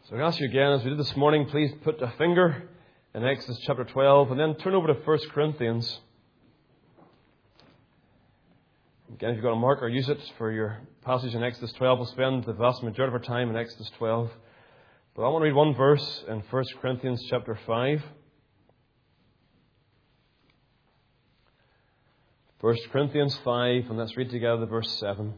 So I ask you again, as we did this morning, please put a finger in Exodus chapter 12 and then turn over to 1 Corinthians. Again, if you've got a marker, use it for your passage in Exodus 12. We'll spend the vast majority of our time in Exodus 12. But I want to read one verse in 1 Corinthians chapter 5. 1 Corinthians 5, and let's read together verse 7.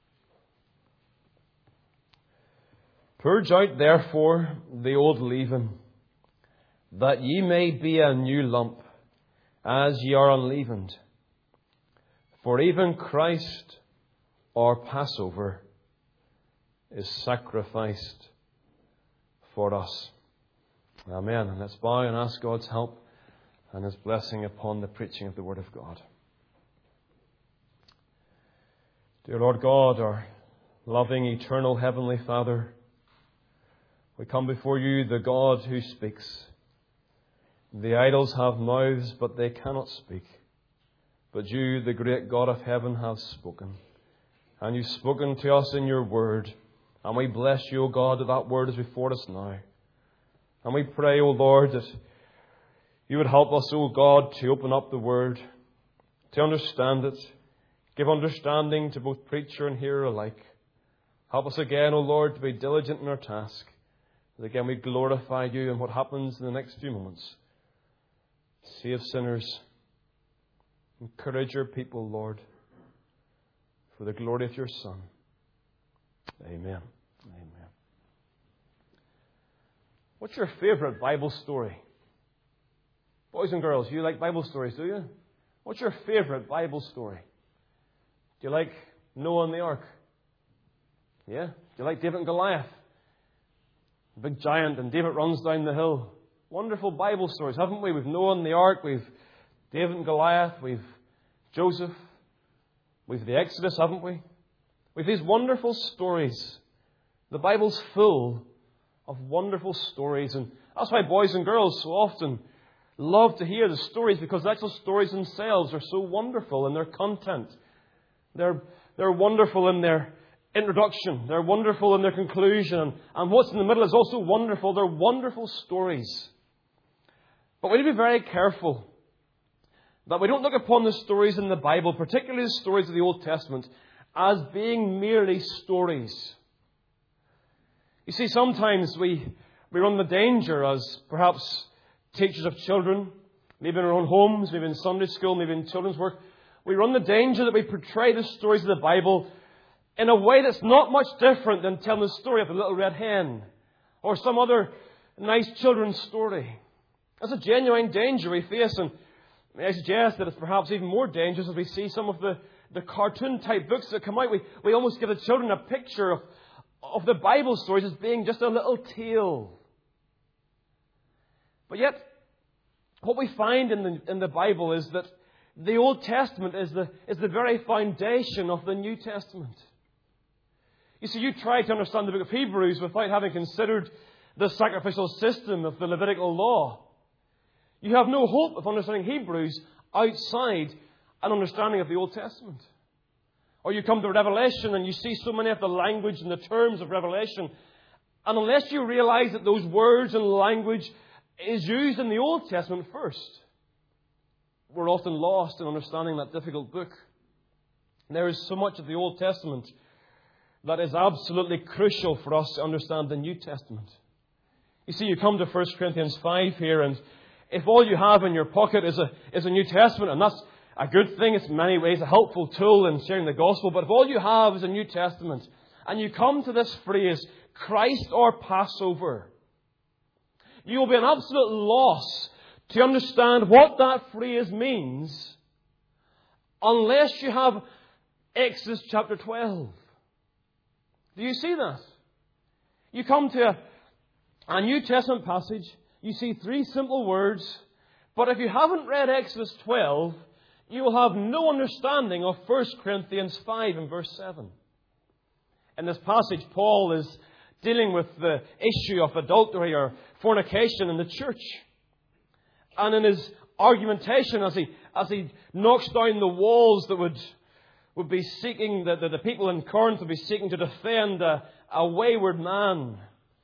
Purge out therefore the old leaven, that ye may be a new lump, as ye are unleavened. For even Christ, our Passover, is sacrificed for us. Amen. And let's bow and ask God's help and His blessing upon the preaching of the Word of God. Dear Lord God, our loving, eternal, heavenly Father, we come before you, the God who speaks. The idols have mouths, but they cannot speak. But you, the great God of heaven, have spoken. And you've spoken to us in your word. And we bless you, O God, that that word is before us now. And we pray, O Lord, that you would help us, O God, to open up the word, to understand it, give understanding to both preacher and hearer alike. Help us again, O Lord, to be diligent in our task. That again we glorify you in what happens in the next few moments. Save sinners. Encourage your people, Lord, for the glory of your Son. Amen. Amen. What's your favourite Bible story? Boys and girls, you like Bible stories, do you? What's your favourite Bible story? Do you like Noah and the Ark? Yeah? Do you like David and Goliath? The big giant and David runs down the hill. Wonderful Bible stories, haven't we? We've Noah and the Ark, we've David and Goliath, we've Joseph, we've the Exodus, haven't we? We've these wonderful stories. The Bible's full of wonderful stories, and that's why boys and girls so often love to hear the stories, because the actual stories themselves are so wonderful in their content. They're wonderful in their introduction. They're wonderful in their conclusion. And what's in the middle is also wonderful. They're wonderful stories. But we need to be very careful that we don't look upon the stories in the Bible, particularly the stories of the Old Testament, as being merely stories. You see, sometimes we run the danger as perhaps teachers of children, maybe in our own homes, maybe in Sunday school, maybe in children's work, we run the danger that we portray the stories of the Bible in a way that's not much different than telling the story of the little red hen or some other nice children's story. That's a genuine danger we face, and I suggest that it's perhaps even more dangerous as we see some of the cartoon-type books that come out. We almost give the children a picture of the Bible stories as being just a little tale. But yet, what we find in the Bible is that the Old Testament is the very foundation of the New Testament. You see, you try to understand the book of Hebrews without having considered the sacrificial system of the Levitical law. You have no hope of understanding Hebrews outside an understanding of the Old Testament. Or you come to Revelation and you see so many of the language and the terms of Revelation, and unless you realize that those words and language is used in the Old Testament first, we're often lost in understanding that difficult book. There is so much of the Old Testament that is absolutely crucial for us to understand the New Testament. You see, you come to 1 Corinthians 5 here, and if all you have in your pocket is a New Testament, and that's a good thing, it's in many ways a helpful tool in sharing the gospel, but if all you have is a New Testament, and you come to this phrase, Christ our Passover, you will be an absolute loss to understand what that phrase means unless you have Exodus chapter 12. Do you see that? You come to a New Testament passage, you see three simple words, but if you haven't read Exodus 12, you will have no understanding of 1 Corinthians 5 and verse 7. In this passage, Paul is dealing with the issue of adultery or fornication in the church. And in his argumentation, as he knocks down the walls that would be seeking, that the people in Corinth would be seeking to defend a wayward man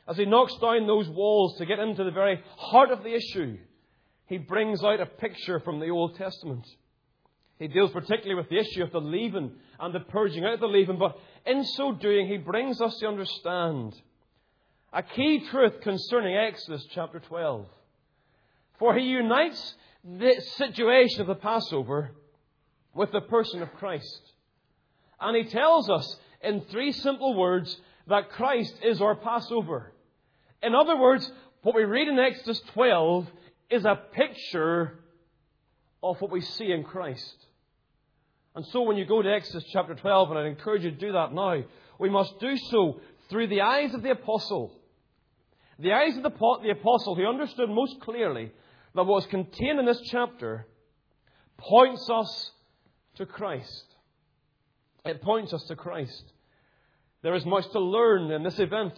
As he knocks down those walls to get into the very heart of the issue, he brings out a picture from the Old Testament. He deals particularly with the issue of the leaven and the purging out of the leaven, but in so doing, he brings us to understand a key truth concerning Exodus chapter 12. For he unites the situation of the Passover with the person of Christ. And he tells us in 3 simple words that Christ is our Passover. In other words, what we read in Exodus 12 is a picture of what we see in Christ. And so when you go to Exodus chapter 12, and I'd encourage you to do that now, we must do so through the eyes of the apostle. The eyes of the apostle who understood most clearly that what was contained in this chapter points us to Christ. It points us to Christ. There is much to learn in this event.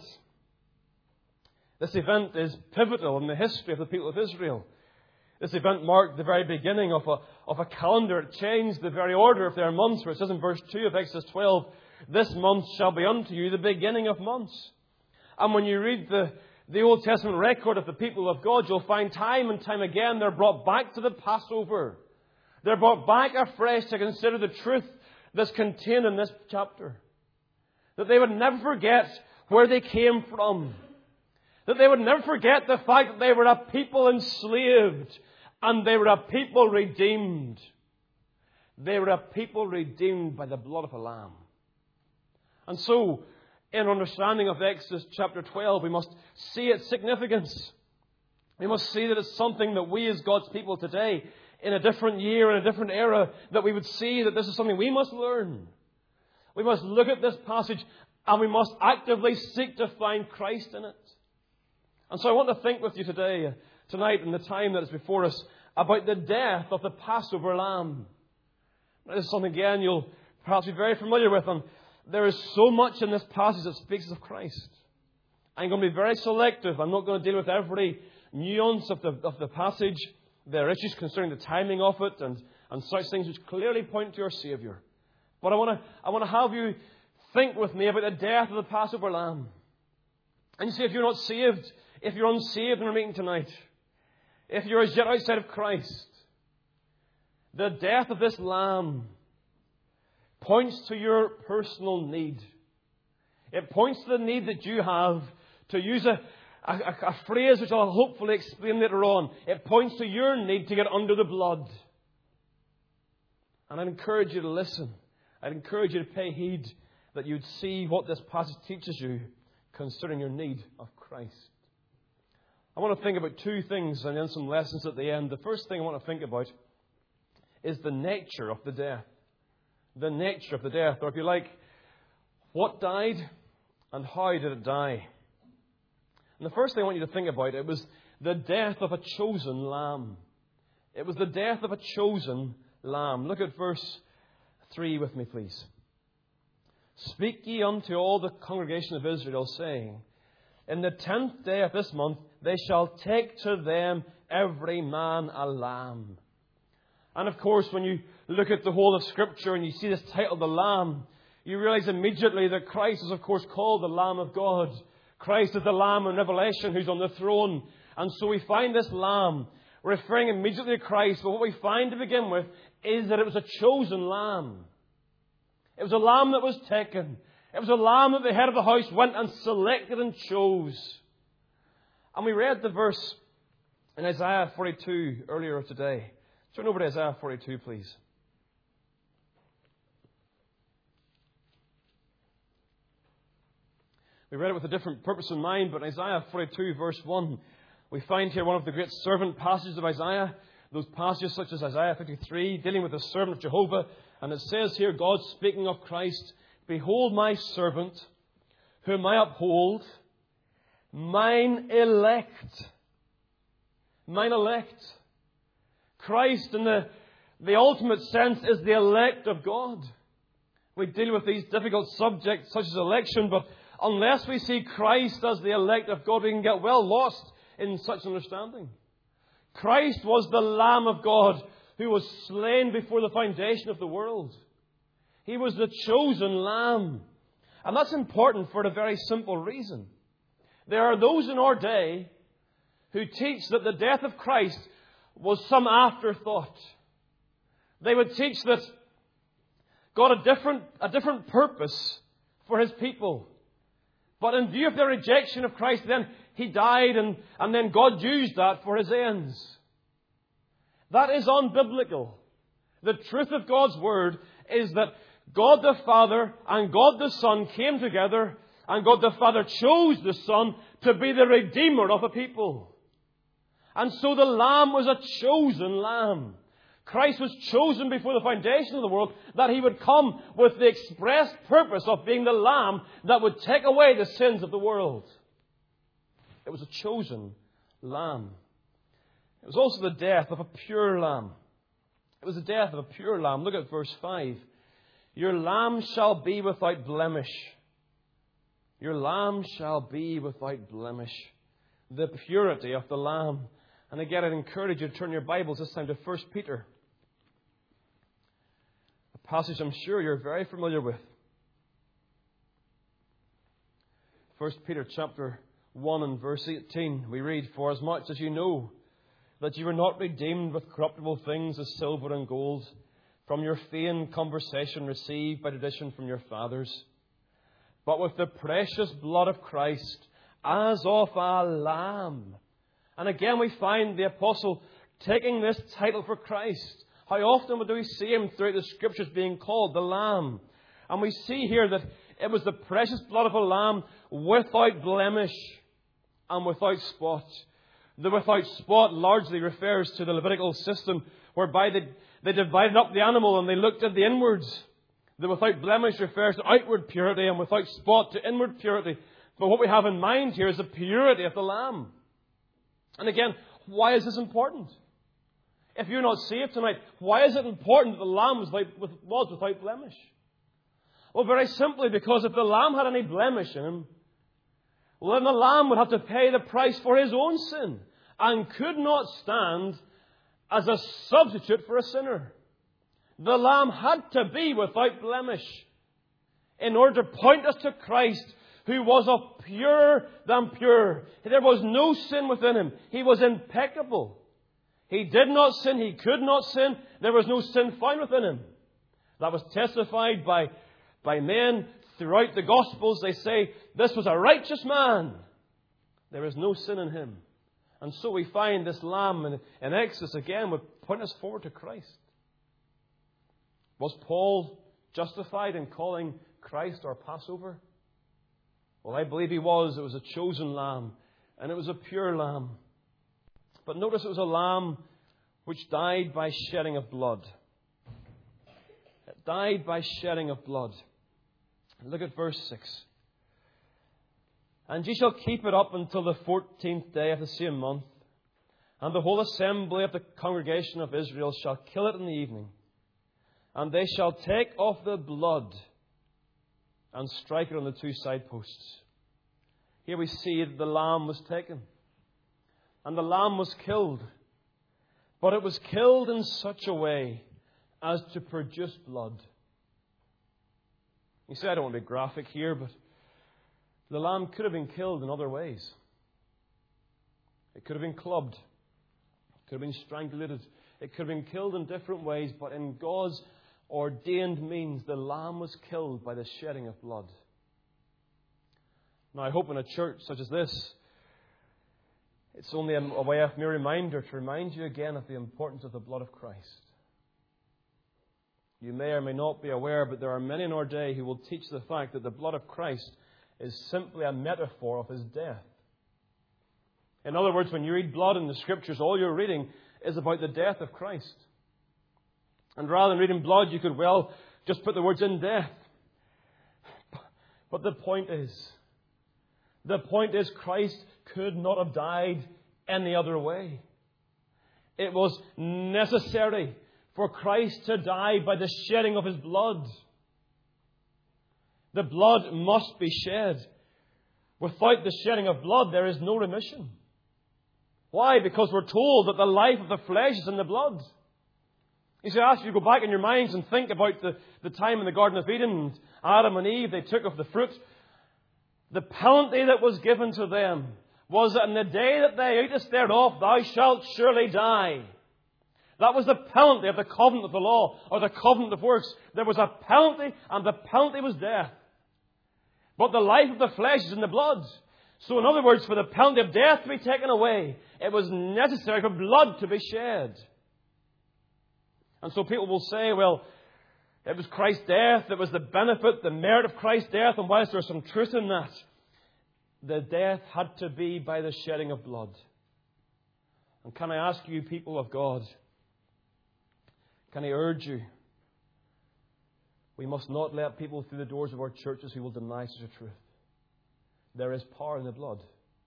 This event is pivotal in the history of the people of Israel. This event marked the very beginning of a calendar. It changed the very order of their months, where it says in verse 2 of Exodus 12, "This month shall be unto you the beginning of months." And when you read the Old Testament record of the people of God, you'll find time and time again they're brought back to the Passover. They're brought back afresh to consider the truth that's contained in this chapter. That they would never forget where they came from. That they would never forget the fact that they were a people enslaved and they were a people redeemed. They were a people redeemed by the blood of a lamb. And so, in understanding of Exodus chapter 12, we must see its significance. We must see that it's something that we as God's people today, in a different year, in a different era, that we would see that this is something we must learn. We must look at this passage and we must actively seek to find Christ in it. And so I want to think with you tonight, in the time that is before us, about the death of the Passover lamb. This is something, again, you'll perhaps be very familiar with. And there is so much in this passage that speaks of Christ. I'm going to be very selective. I'm not going to deal with every nuance of the passage. There are issues concerning the timing of it and such things which clearly point to our Saviour. But I want to have you think with me about the death of the Passover lamb. And you see, if you're not saved, if you're unsaved in our meeting tonight, if you're as yet outside of Christ, the death of this lamb points to your personal need. It points to the need that you have, to use a phrase which I'll hopefully explain later on. It points to your need to get under the blood. And I'd encourage you to listen. I'd encourage you to pay heed, that you'd see what this passage teaches you concerning your need of Christ. I want to think about 2 things and then some lessons at the end. The first thing I want to think about is the nature of the death. The nature of the death, or if you like, what died and how did it die? And the first thing I want you to think about, it was the death of a chosen lamb. It was the death of a chosen lamb. Look at verse 3 with me, please. "Speak ye unto all the congregation of Israel, saying, In the 10th day of this month they shall take to them every man a lamb." And of course, when you look at the whole of Scripture and you see this title, the Lamb, you realize immediately that Christ is, of course, called the Lamb of God. Christ is the Lamb in Revelation who's on the throne. And so we find this Lamb referring immediately to Christ. But what we find to begin with is that it was a chosen Lamb. It was a lamb that was taken. It was a lamb that the head of the house went and selected and chose. And we read the verse in Isaiah 42 earlier today. Turn over to Isaiah 42, please. We read it with a different purpose in mind, but in Isaiah 42, verse 1, we find here one of the great servant passages of Isaiah. Those passages such as Isaiah 53, dealing with the servant of Jehovah. And it says here, God speaking of Christ, "Behold my servant, whom I uphold, mine elect." Mine elect. Christ, in the ultimate sense, is the elect of God. We deal with these difficult subjects such as election, but unless we see Christ as the elect of God, we can get well lost in such understanding. Christ was the Lamb of God who was slain before the foundation of the world. He was the chosen Lamb. And that's important for a very simple reason. There are those in our day who teach that the death of Christ was some afterthought. They would teach that God had a different purpose for His people. But in view of their rejection of Christ, then He died and then God used that for His ends. That is unbiblical. The truth of God's Word is that God the Father and God the Son came together, and God the Father chose the Son to be the Redeemer of a people. And so the Lamb was a chosen Lamb. Christ was chosen before the foundation of the world, that He would come with the express purpose of being the Lamb that would take away the sins of the world. It was a chosen Lamb. It was also the death of a pure Lamb. It was the death of a pure Lamb. Look at verse 5. Your Lamb shall be without blemish. Your Lamb shall be without blemish. The purity of the Lamb. And again, I'd encourage you to turn your Bibles this time to 1 Peter. A passage I'm sure you're very familiar with. 1 Peter chapter 1 and verse 18. We read, For as much as you know that you were not redeemed with corruptible things as silver and gold, from your vain conversation received by tradition from your fathers, but with the precious blood of Christ, as of a lamb. And again we find the apostle taking this title for Christ. How often do we see him throughout the Scriptures being called the Lamb? And we see here that it was the precious blood of a lamb without blemish and without spot. The without spot largely refers to the Levitical system, whereby they divided up the animal and they looked at the inwards. The without blemish refers to outward purity, and without spot to inward purity. But what we have in mind here is the purity of the Lamb. And again, why is this important? If you're not saved tonight, why is it important that the Lamb was without blemish? Well, very simply because if the Lamb had any blemish in him, well, then the Lamb would have to pay the price for his own sin and could not stand as a substitute for a sinner. The Lamb had to be without blemish in order to point us to Christ, who was of purer than pure. There was no sin within him. He was impeccable. He did not sin. He could not sin. There was no sin found within him. That was testified by men throughout the Gospels. They say, this was a righteous man. There is no sin in him. And so we find this Lamb in Exodus again would point us forward to Christ. Was Paul justified in calling Christ our Passover? Well, I believe he was. It was a chosen Lamb, and it was a pure Lamb. But notice it was a Lamb which died by shedding of blood. It died by shedding of blood. Look at verse 6. And ye shall keep it up until the 14th day of the same month, and the whole assembly of the congregation of Israel shall kill it in the evening. And they shall take of the blood and strike it on the two side posts. Here we see that the lamb was taken. And the lamb was killed. But it was killed in such a way as to produce blood. You say, I don't want to be graphic here, but the lamb could have been killed in other ways. It could have been clubbed. It could have been strangulated. It could have been killed in different ways, but in God's ordained means, the lamb was killed by the shedding of blood. Now, I hope in a church such as this, it's only a way of mere reminder to remind you again of the importance of the blood of Christ. You may or may not be aware, but there are many in our day who will teach the fact that the blood of Christ is simply a metaphor of His death. In other words, when you read blood in the Scriptures, all you're reading is about the death of Christ. And rather than reading blood, you could well just put the words in death. But the point is Christ could not have died any other way. It was necessary for Christ to die by the shedding of His blood. The blood must be shed. Without the shedding of blood, there is no remission. Why? Because we're told that the life of the flesh is in the blood. You see, I ask you to go back in your minds and think about the time in the Garden of Eden. Adam and Eve, they took of the fruit. The penalty that was given to them was that in the day that they eatest thereof, thou shalt surely die. That was the penalty of the covenant of the law, or the covenant of works. There was a penalty, and the penalty was death. But the life of the flesh is in the blood. So in other words, for the penalty of death to be taken away, it was necessary for blood to be shed. And so people will say, well, it was Christ's death, it was the benefit, the merit of Christ's death, and whilst there's some truth in that, the death had to be by the shedding of blood. And can I ask you, people of God, can I urge you, we must not let people through the doors of our churches who will deny such a truth. There is power in the blood.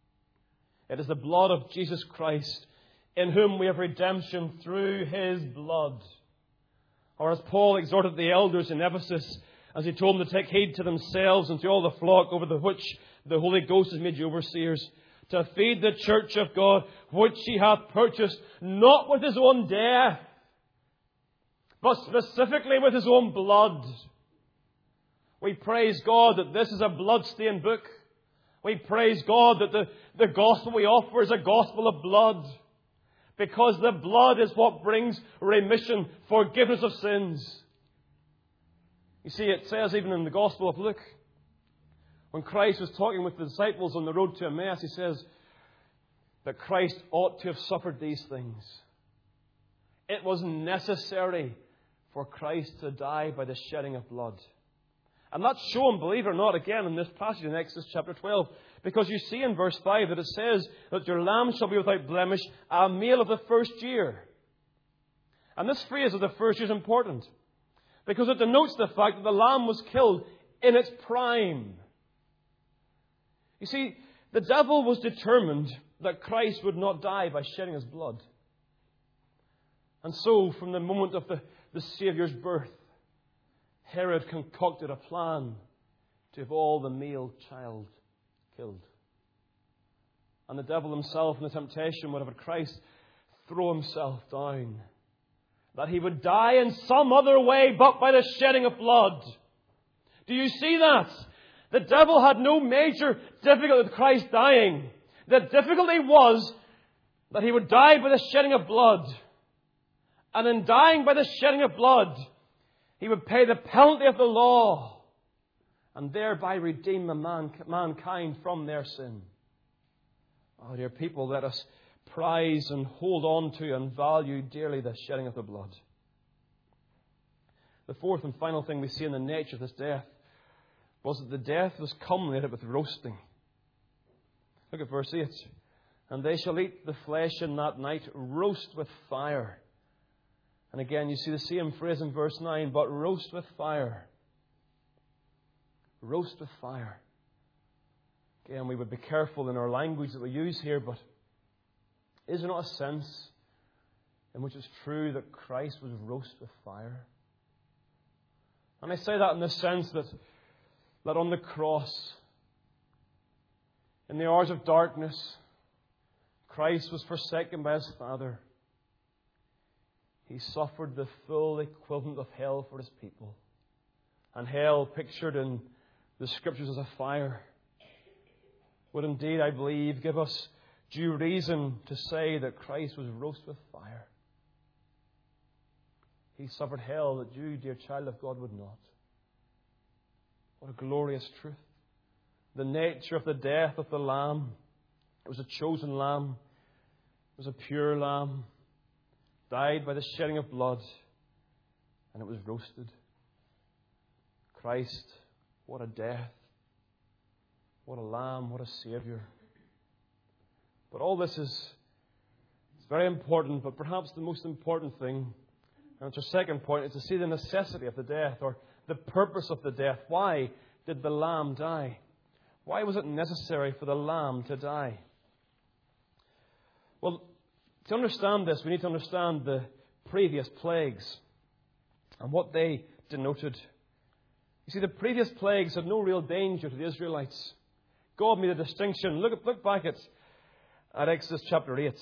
It is the blood of Jesus Christ, in whom we have redemption through His blood. Or as Paul exhorted the elders in Ephesus, as he told them to take heed to themselves and to all the flock over the which the Holy Ghost has made you overseers, to feed the church of God, which He hath purchased, not with His own death, but specifically with His own blood. We praise God that this is a blood-stained book. We praise God that the gospel we offer is a gospel of blood. Because the blood is what brings remission, forgiveness of sins. You see, it says even in the Gospel of Luke, when Christ was talking with the disciples on the road to Emmaus, He says that Christ ought to have suffered these things. It was necessary for Christ to die by the shedding of blood. And that's shown, believe it or not, again in this passage in Exodus chapter 12. Because you see in verse 5 that it says that your lamb shall be without blemish, a male of the first year. And this phrase of the first year is important, because it denotes the fact that the lamb was killed in its prime. You see, the devil was determined that Christ would not die by shedding His blood. And so, from the moment of the Saviour's birth, Herod concocted a plan to have all the male child killed. And the devil himself in the temptation would have had Christ throw Himself down, that He would die in some other way but by the shedding of blood. Do you see that? The devil had no major difficulty with Christ dying. The difficulty was that He would die by the shedding of blood. And in dying by the shedding of blood, He would pay the penalty of the law and thereby redeem mankind from their sin. Oh, dear people, let us prize and hold on to and value dearly the shedding of the blood. The fourth and final thing we see in the nature of this death was that the death was culminated with roasting. Look at verse 8. And they shall eat the flesh in that night, roast with fire. And again, you see the same phrase in verse 9, but roast with fire. Roast with fire. Again, we would be careful in our language that we use here, but is there not a sense in which it's true that Christ was roast with fire? And I say that in the sense that on the cross, in the hours of darkness, Christ was forsaken by His Father. He suffered the full equivalent of hell for His people. And hell, pictured in the Scriptures as a fire, would indeed, I believe, give us due reason to say that Christ was roasted with fire. He suffered hell that you, dear child of God, would not. What a glorious truth. The nature of the death of the Lamb. It was a chosen Lamb. It was a pure Lamb. Died by the shedding of blood. And it was roasted. Christ, what a death. What a Lamb. What a Saviour. But all this is very important, but perhaps the most important thing, and it's our second point, is to see the necessity of the death, or the purpose of the death. Why did the Lamb die? Why was it necessary for the Lamb to die? Well, to understand this, we need to understand the previous plagues and what they denoted. You see, the previous plagues had no real danger to the Israelites. God made a distinction. Look back at Exodus chapter 8.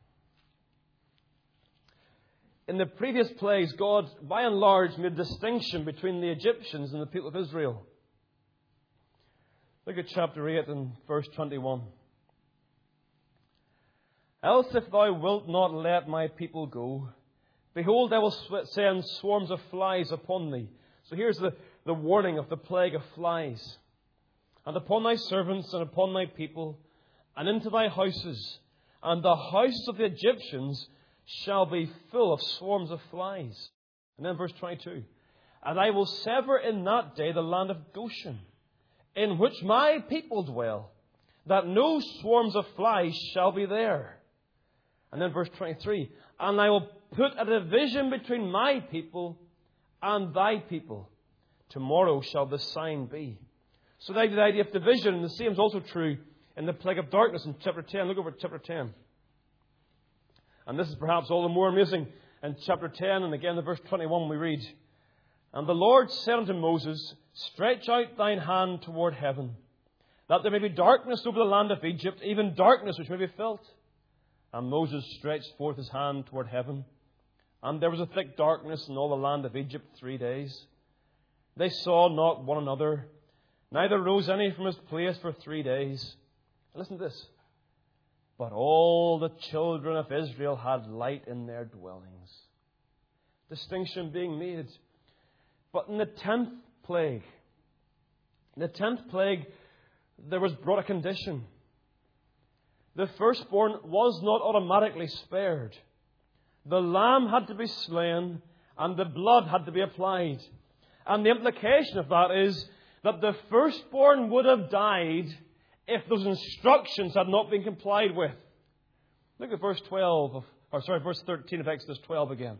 In the previous plagues, God, by and large, made a distinction between the Egyptians and the people of Israel. Look at chapter 8 and verse 21. Else if thou wilt not let my people go, behold, I will send swarms of flies upon thee. So here's the warning of the plague of flies. And upon thy servants and upon thy people, and into thy houses, and the houses of the Egyptians shall be full of swarms of flies. And then verse 22. And I will sever in that day the land of Goshen, in which my people dwell, that no swarms of flies shall be there. And then verse 23. And I will put a division between my people and thy people. Tomorrow shall the sign be. So the idea of division, and the same is also true in the plague of darkness in chapter 10. Look over at chapter 10. And this is perhaps all the more amazing in chapter 10. And again in verse 21 we read, And the Lord said unto Moses, Stretch out thine hand toward heaven, that there may be darkness over the land of Egypt, even darkness which may be felt. And Moses stretched forth his hand toward heaven, and there was a thick darkness in all the land of Egypt 3 days. They saw not one another, neither rose any from his place for 3 days. Listen to this. But all the children of Israel had light in their dwellings. Distinction being made. But in the 10th plague, there was brought a condition. The firstborn was not automatically spared. The lamb had to be slain and the blood had to be applied. And the implication of that is that the firstborn would have died if those instructions had not been complied with. Look at verse 13 of Exodus 12 again.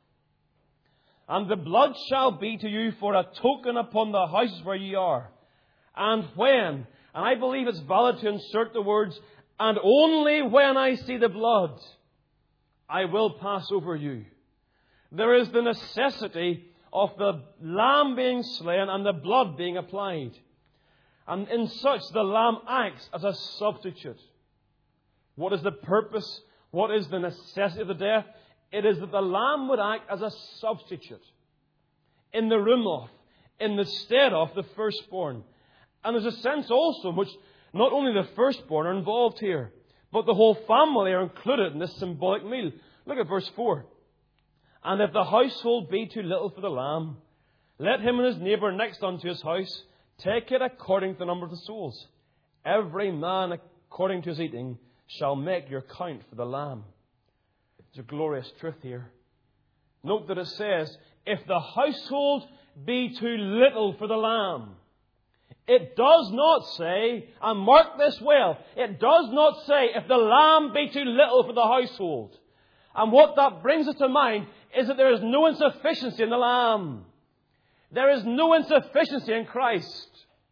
And the blood shall be to you for a token upon the houses where ye are. And when, and I believe it's valid to insert the words, and only when I see the blood, I will pass over you. There is the necessity of the lamb being slain and the blood being applied. And in such, the lamb acts as a substitute. What is the purpose? What is the necessity of the death? It is that the lamb would act as a substitute in the room of, in the stead of the firstborn. And there's a sense also in which not only the firstborn are involved here, but the whole family are included in this symbolic meal. Look at verse 4. And if the household be too little for the lamb, let him and his neighbour next unto his house take it according to the number of the souls. Every man according to his eating shall make your count for the lamb. There's a glorious truth here. Note that it says, if the household be too little for the lamb. It does not say, and mark this well, it does not say if the lamb be too little for the household. And what that brings us to mind is that there is no insufficiency in the lamb. There is no insufficiency in Christ.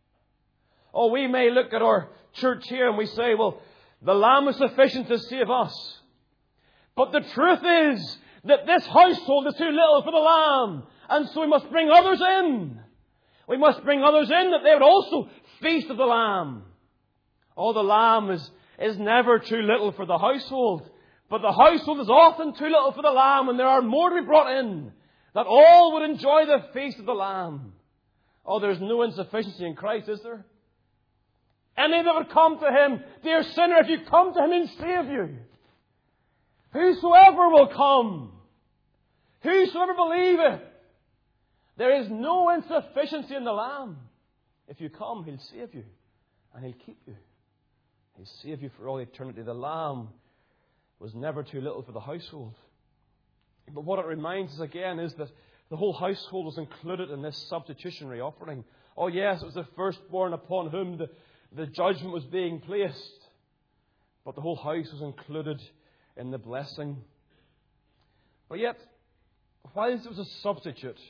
Oh, we may look at our church here and we say, well, the lamb is sufficient to save us. But the truth is that this household is too little for the lamb. And so we must bring others in. We must bring others in that they would also feast of the lamb. Oh, the lamb is never too little for the household. But the household is often too little for the lamb, and there are more to be brought in, that all would enjoy the feast of the lamb. Oh, there's no insufficiency in Christ, is there? Any that would come to Him, dear sinner, if you come to Him, He'll save you. Whosoever will come, whosoever believeth, there is no insufficiency in the Lamb. If you come, He'll save you, and He'll keep you. He'll save you for all eternity. The Lamb was never too little for the household. But what it reminds us again is that the whole household was included in this substitutionary offering. Oh yes, it was the firstborn upon whom the judgment was being placed. But the whole house was included in the blessing. But yet, whilst it was a substitute,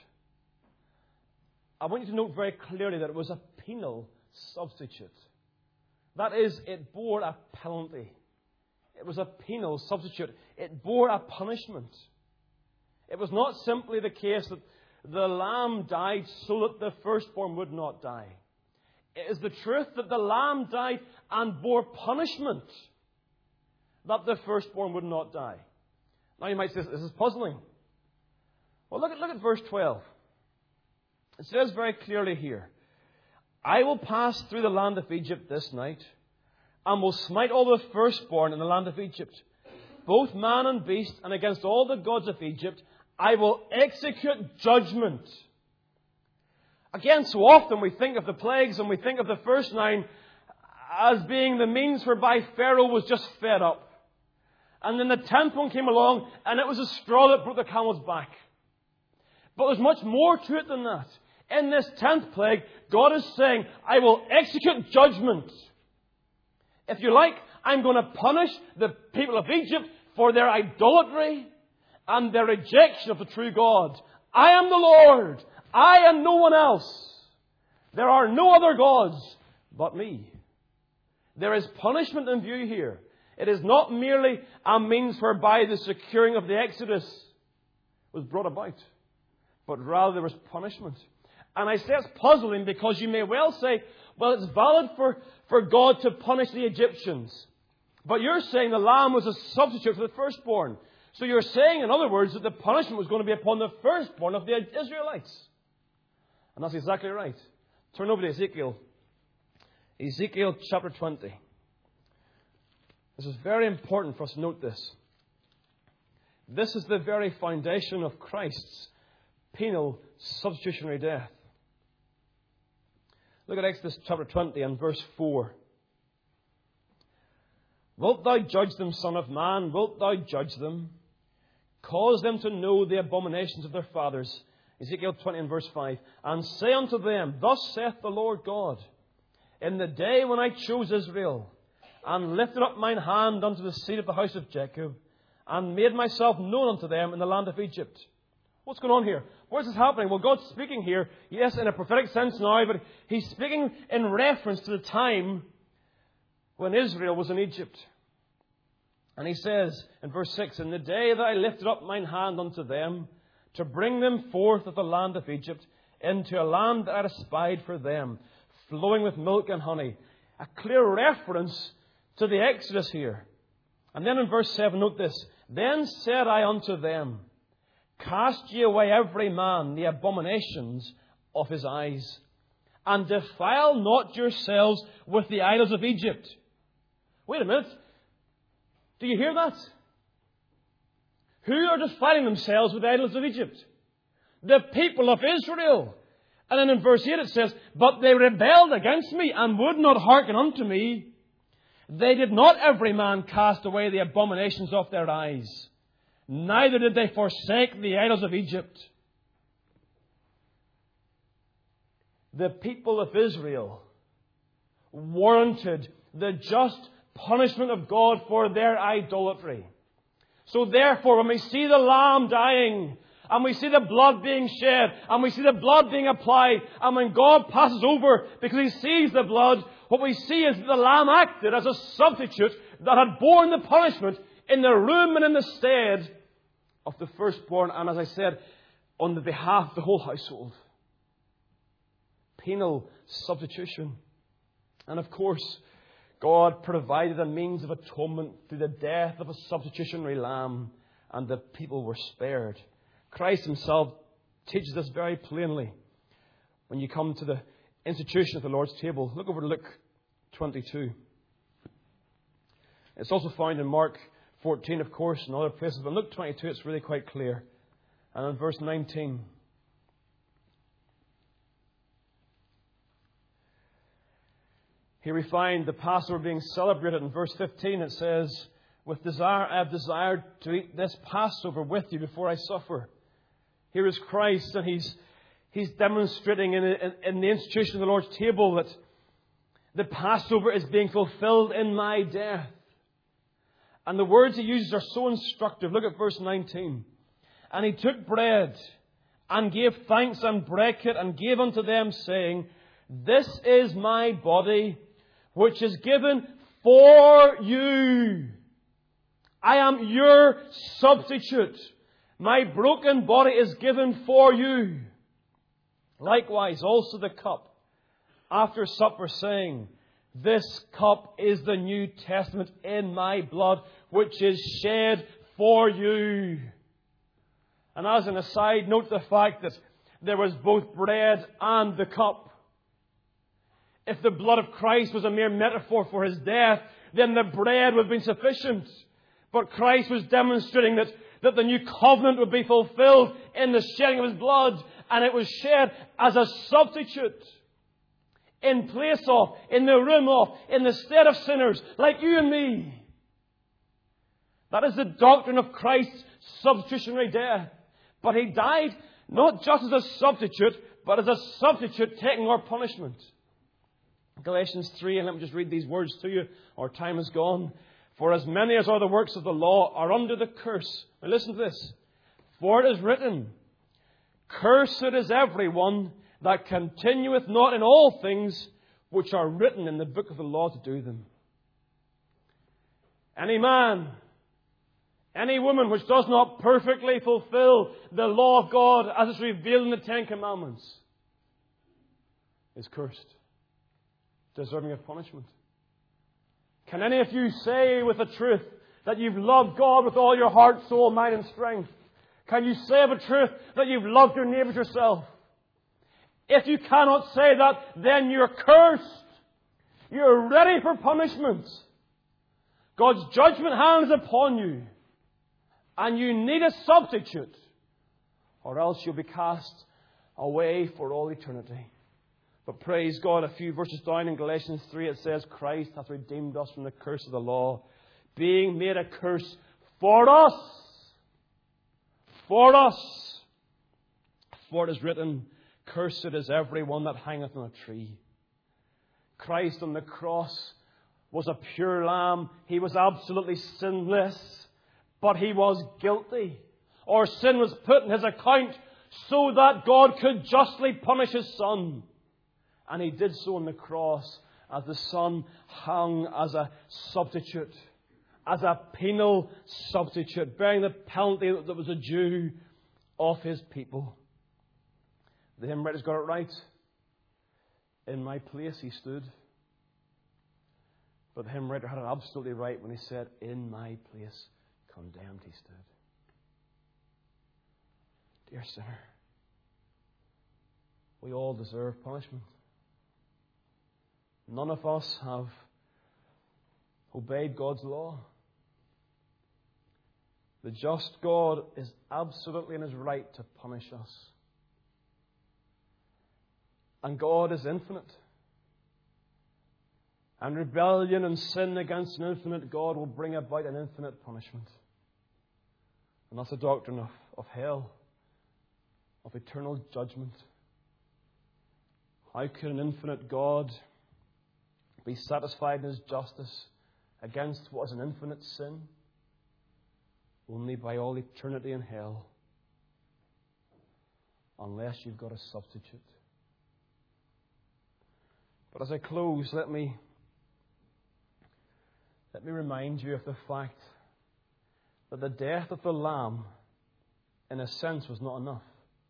I want you to note very clearly that it was a penal substitute. That is, it bore a penalty. It was a penal substitute. It bore a punishment. It was not simply the case that the lamb died so that the firstborn would not die. It is the truth that the lamb died and bore punishment that the firstborn would not die. Now you might say, this is puzzling. Well, look at verse 12. It says very clearly here, I will pass through the land of Egypt this night, and will smite all the firstborn in the land of Egypt, both man and beast, and against all the gods of Egypt I will execute judgment. Again, so often we think of the plagues and we think of the first 9 as being the means whereby Pharaoh was just fed up. And then the 10th one came along, and it was a straw that broke the camel's back. But there's much more to it than that. In this 10th plague, God is saying, I will execute judgment. If you like, I'm going to punish the people of Egypt for their idolatry and their rejection of the true God. I am the Lord. I am no one else. There are no other gods but me. There is punishment in view here. It is not merely a means whereby the securing of the Exodus was brought about, but rather there was punishment. And I say it's puzzling because you may well say, well, it's valid for God to punish the Egyptians. But you're saying the lamb was a substitute for the firstborn. So you're saying, in other words, that the punishment was going to be upon the firstborn of the Israelites. And that's exactly right. Turn over to Ezekiel. Ezekiel chapter 20. This is very important for us to note this. This is the very foundation of Christ's penal substitutionary death. Look at Exodus chapter 20 and verse 4. Wilt thou judge them, son of man? Wilt thou judge them? Cause them to know the abominations of their fathers. Ezekiel 20 and verse 5. And say unto them, Thus saith the Lord God, In the day when I chose Israel, and lifted up mine hand unto the seed of the house of Jacob, and made myself known unto them in the land of Egypt. What's going on here? What is this happening? Well, God's speaking here, yes, in a prophetic sense now, but He's speaking in reference to the time when Israel was in Egypt. And He says in verse 6, In the day that I lifted up mine hand unto them, to bring them forth of the land of Egypt, into a land that I had espied for them, flowing with milk and honey. A clear reference to the Exodus here. And then in verse 7, note this. Then said I unto them, Cast ye away every man the abominations of his eyes, and defile not yourselves with the idols of Egypt. Wait a minute. Do you hear that? Who are defiling themselves with the idols of Egypt? The people of Israel. And then in verse 8 it says, But they rebelled against me, and would not hearken unto me. They did not every man cast away the abominations of their eyes, neither did they forsake the idols of Egypt. The people of Israel warranted the just punishment of God for their idolatry. So therefore, when we see the lamb dying, and we see the blood being shed, and we see the blood being applied, and when God passes over because He sees the blood, what we see is that the lamb acted as a substitute that had borne the punishment in the room and in the stead of the firstborn, and as I said, on the behalf of the whole household. Penal substitution. And of course, God provided a means of atonement through the death of a substitutionary lamb, and the people were spared. Christ Himself teaches us very plainly when you come to the institution of the Lord's table. Look over to Luke 22. It's also found in Mark 14, of course, and other places. But in Luke 22, it's really quite clear. And in verse 19, here we find the Passover being celebrated. In verse 15, it says, With desire I have desired to eat this Passover with you before I suffer. Here is Christ, and He's demonstrating in the institution of the Lord's table that the Passover is being fulfilled in my death. And the words He uses are so instructive. Look at verse 19. And He took bread, and gave thanks, and brake it, and gave unto them, saying, This is my body, which is given for you. I am your substitute. My broken body is given for you. Likewise, also the cup, after supper, saying, This cup is the New Testament in my blood, which is shed for you. And as an aside, note the fact that there was both bread and the cup. If the blood of Christ was a mere metaphor for His death, then the bread would have been sufficient. But Christ was demonstrating that the new covenant would be fulfilled in the shedding of His blood. And it was shed as a substitute. In place of, in the room of, in the stead of sinners like you and me. That is the doctrine of Christ's substitutionary death. But He died not just as a substitute, but as a substitute taking our punishment. Galatians 3, and let me just read these words to you. Our time is gone. For as many as are the works of the law are under the curse. Now listen to this. For it is written, Cursed is everyone that continueth not in all things which are written in the book of the law to do them. Any man, any woman which does not perfectly fulfill the law of God as it's revealed in the Ten Commandments is cursed, deserving of punishment. Can any of you say with the truth that you've loved God with all your heart, soul, mind and strength? Can you say of a truth that you've loved your neighbour as yourself? If you cannot say that, then you're cursed. You're ready for punishment. God's judgment hand is upon you. And you need a substitute, or else you'll be cast away for all eternity. But praise God, a few verses down in Galatians 3 it says, Christ hath redeemed us from the curse of the law, being made a curse for us. For us. For it is written, Cursed is every one that hangeth on a tree. Christ on the cross was a pure lamb. He was absolutely sinless. But He was guilty. Our sin was put in His account so that God could justly punish His Son. And He did so on the cross as the Son hung as a substitute, as a penal substitute, bearing the penalty that was due of His people. The hymn writer's got it right. In my place He stood. But the hymn writer had it absolutely right when he said, in my place condemned He stood. Dear sinner, we all deserve punishment. None of us have obeyed God's law. The just God is absolutely in His right to punish us. And God is infinite. And rebellion and sin against an infinite God will bring about an infinite punishment. And that's the doctrine of hell, of eternal judgment. How could an infinite God be satisfied in His justice against what is an infinite sin? Only by all eternity in hell. Unless you've got a substitute. But as I close, let me remind you of the fact that the death of the Lamb, in a sense, was not enough.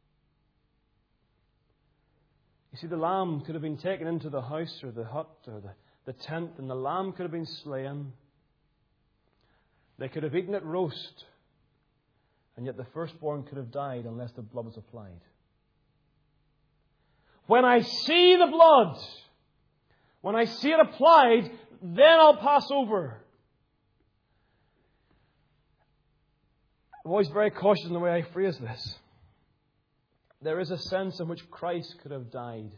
You see, the lamb could have been taken into the house or the hut or the tent, and the lamb could have been slain. They could have eaten it roast, and yet the firstborn could have died unless the blood was applied. When I see the blood, when I see it applied, then I'll pass over. I'm always very cautious in the way I phrase this. There is a sense in which Christ could have died,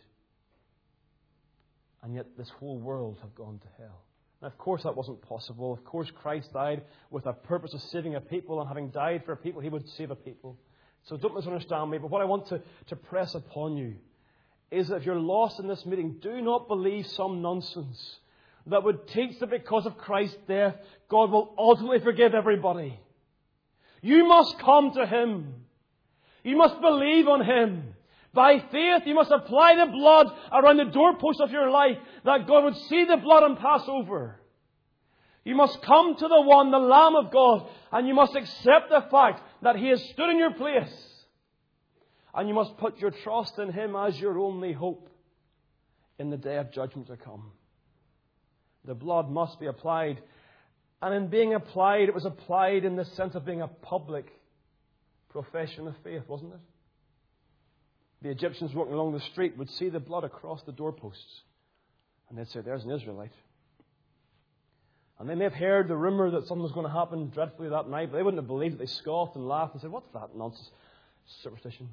and yet this whole world have gone to hell. Now, of course, that wasn't possible. Of course, Christ died with a purpose of saving a people, and having died for a people, He would save a people. So don't misunderstand me, but what I want to press upon you is that if you're lost in this meeting, do not believe some nonsense that would teach that because of Christ's death, God will ultimately forgive everybody. You must come to Him. You must believe on Him. By faith, you must apply the blood around the doorpost of your life, that God would see the blood and pass over. You must come to the one, the Lamb of God, and you must accept the fact that He has stood in your place. And you must put your trust in Him as your only hope in the day of judgment to come. The blood must be applied. And in being applied, it was applied in the sense of being a public profession of faith, wasn't it? The Egyptians walking along the street would see the blood across the doorposts. And they'd say, there's an Israelite. And they may have heard the rumour that something was going to happen dreadfully that night, but they wouldn't have believed it. They scoffed and laughed and said, what's that nonsense? Superstition.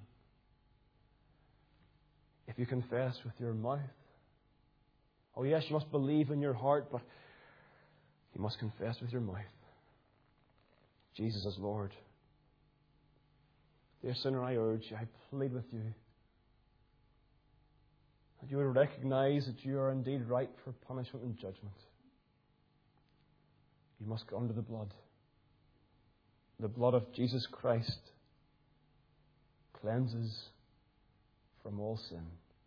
If you confess with your mouth, oh yes, you must believe in your heart, but you must confess with your mouth. Jesus is Lord. Dear sinner, I urge you, I plead with you, that you would recognize that you are indeed ripe for punishment and judgment. You must go under the blood. The blood of Jesus Christ cleanses from all sin.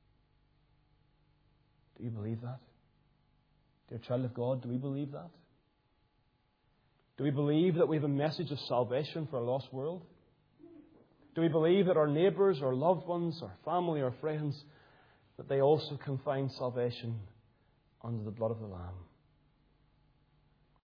Do you believe that? Dear child of God, do we believe that? Do we believe that we have a message of salvation for a lost world? Do we believe that our neighbours, our loved ones, our family, our friends, that they also can find salvation under the blood of the Lamb?